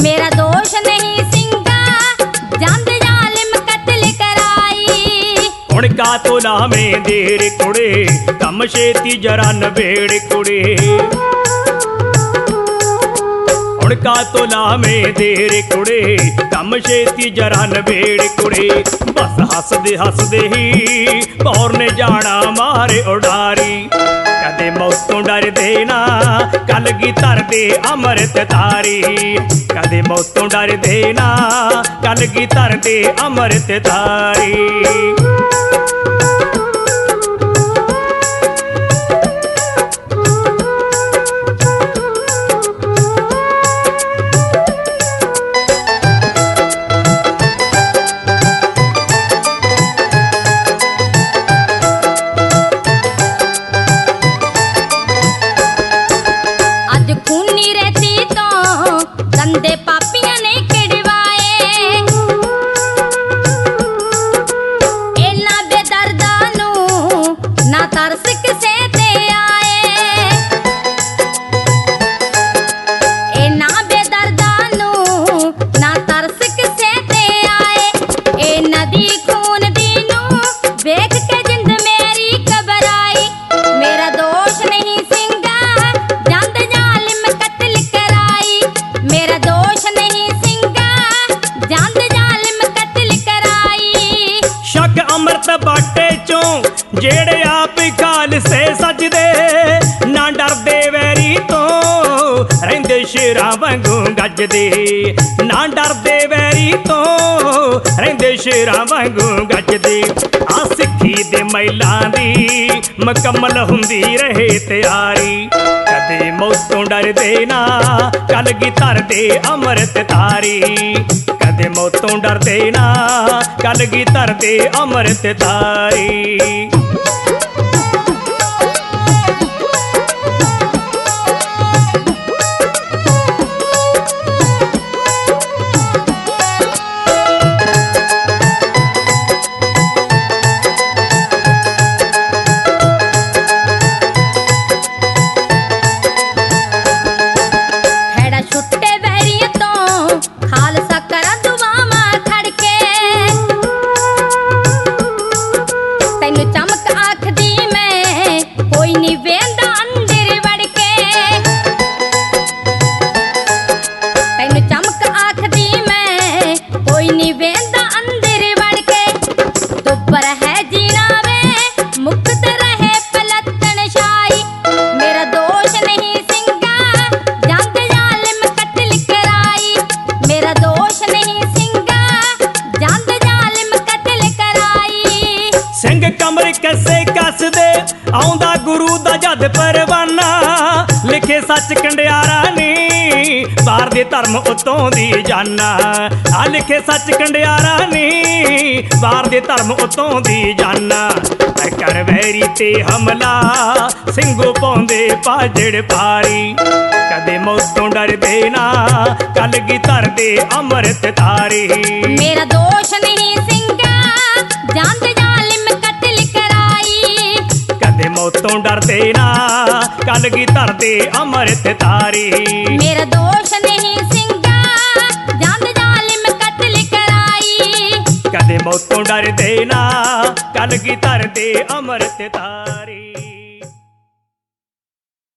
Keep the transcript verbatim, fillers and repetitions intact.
मेरा दोष नहीं सिंगा जांद जालिम कत्ल कराई। हुण का तो लावे देर कुड़े कम छेती जरा नबेड़ कुड़े। हुण का तो लावे देर कुड़े कम छेती जरा नबेड़ कुड़े। बस हसदे हसदे ही पौर ने जाना मारे उडारी। कदे मौतों डर देना कलगी धर दे अमृत तारी। कदे मौतों डर देना कलगी धर दे अमृत तारी। गंदे पापियां ने किड़वाए इन्ना बेदर्दा नू ना तरस किसे ते आए। इन्ना बेदर्दा नू ना तरस किसे ते आए। ए नदी खून दी नू वेख के जिंद मेरी घबराई। मेरा दोष नहीं सिंगा जांद जालिम कत्ल कराई। मेरा दोष नहीं सिंगा जांद जालिम कत्ल कराई। शक अमृत बाटे चों जेड़े आप खालसे सजदे ना डरदे वैरी तो रहिंदे शेरां वांगू गजदे। ना डरदे वैरी तो रहिंदे शेरां वांगू गजदे। आ सिੱਖੀ दे मैलां दी मुकम्मल हुंदी रहे तैयारी। कदे मौतों डर देना कलगी धर दे अमृत तारी। कदे मौतों डर देना कलगी धर दे अमृत तारी। कमर कैसे कसदे आउंदा गुरु दा जद परवाना। लिखे सच कंडियारा नी बार दे धर्म उतों दी जाना। आ लिखे सच कंडियारा नी बार दे धर्म उतों दी जाना। कर वैरी ते हमला सिंगू पौंदे पाजड़ पारी। कदे मौतों डर देना कलगी धर दे अमृत तारी। मेरा दोष नहीं सिंगा जांद जालिम कत्ल कराई। कदे मौतों डर देना कलगी धर दे अमृत तारी। मेरा दोष नहीं सिंगा जांद जालिम कत्ल कराई। कदे मौतों डर देना कलगी धर दे अमृत तारी।